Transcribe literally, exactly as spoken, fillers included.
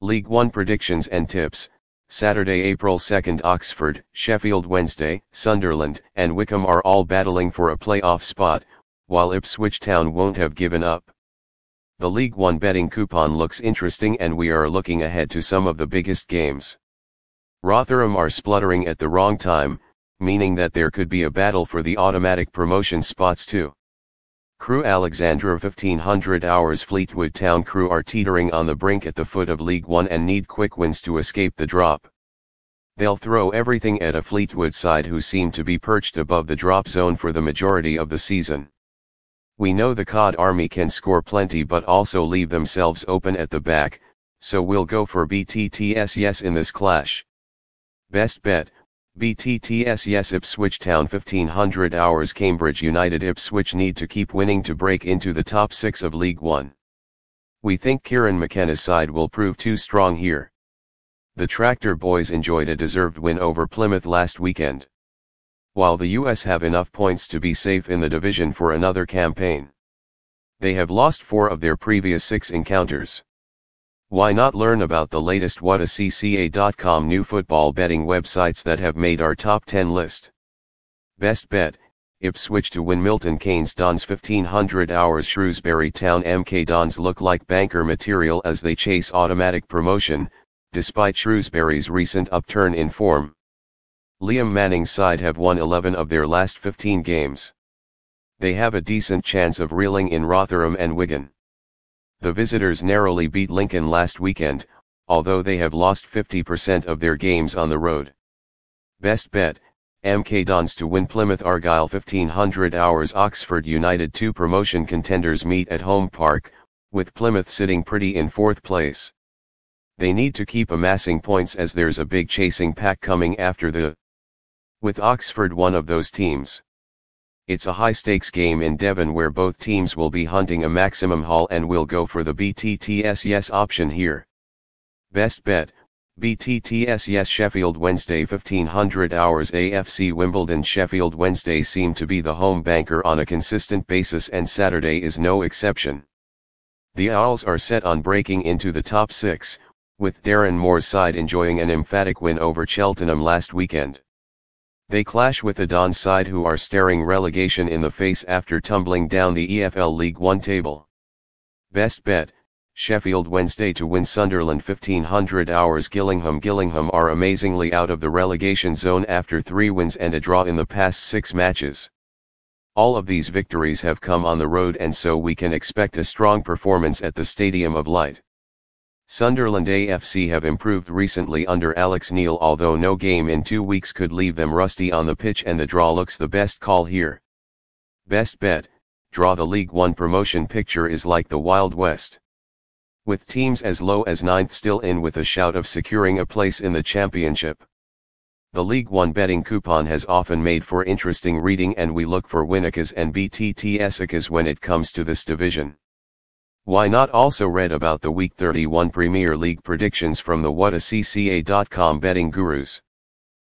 League One predictions and tips. Saturday, April second, Oxford, Sheffield Wednesday, Sunderland, and Wycombe are all battling for a playoff spot, while Ipswich Town won't have given up. The League One betting coupon looks interesting and we are looking ahead to some of the biggest games. Rotherham are spluttering at the wrong time, meaning that there could be a battle for the automatic promotion spots too. Crewe Alexandra fifteen hundred hours Fleetwood Town Crewe are teetering on the brink at the foot of League One and need quick wins to escape the drop. They'll throw everything at a Fleetwood side who seem to be perched above the drop zone for the majority of the season. We know the C O D Army can score plenty but also leave themselves open at the back, so we'll go for B T T S yes in this clash. Best bet, B T T S yes Ipswich Town fifteen hundred hours Cambridge United Ipswich need to keep winning to break into the top six of League One. We think Kieran McKenna's side will prove too strong here. The Tractor Boys enjoyed a deserved win over Plymouth last weekend. While the U S have enough points to be safe in the division for another campaign, they have lost four of their previous six encounters. Why not learn about the latest what a c c a dot com new football betting websites that have made our top ten list? Best bet, Ipswich to win Milton Keynes Dons fifteen hundred hours Shrewsbury Town M K Dons look like banker material as they chase automatic promotion, despite Shrewsbury's recent upturn in form. Liam Manning's side have won eleven of their last fifteen games. They have a decent chance of reeling in Rotherham and Wigan. The visitors narrowly beat Lincoln last weekend, although they have lost fifty percent of their games on the road. Best bet, M K Dons to win Plymouth Argyle fifteen hundred hours Oxford United two promotion contenders meet at Home Park, with Plymouth sitting pretty in fourth place. They need to keep amassing points as there's a big chasing pack coming after the with Oxford one of those teams. It's a high-stakes game in Devon where both teams will be hunting a maximum haul and we'll go for the B T T S yes option here. Best bet, B T T S yes Sheffield Wednesday fifteen hundred hours A F C Wimbledon Sheffield Wednesday seem to be the home banker on a consistent basis and Saturday is no exception. The Owls are set on breaking into the top six, with Darren Moore's side enjoying an emphatic win over Cheltenham last weekend. They clash with the Dons side who are staring relegation in the face after tumbling down the E F L League One table. Best bet, Sheffield Wednesday to win Sunderland fifteen hundred hours Gillingham Gillingham are amazingly out of the relegation zone after three wins and a draw in the past six matches. All of these victories have come on the road and so we can expect a strong performance at the Stadium of Light. Sunderland A F C have improved recently under Alex Neil although no game in two weeks could leave them rusty on the pitch and the draw looks the best call here. Best bet, draw the League One promotion picture is like the Wild West. With teams as low as ninth still in with a shout of securing a place in the championship. The League One betting coupon has often made for interesting reading and we look for Winnacas and B T T S-icas when it comes to this division. Why not also read about the Week thirty-one Premier League predictions from the what a c c a dot com betting gurus?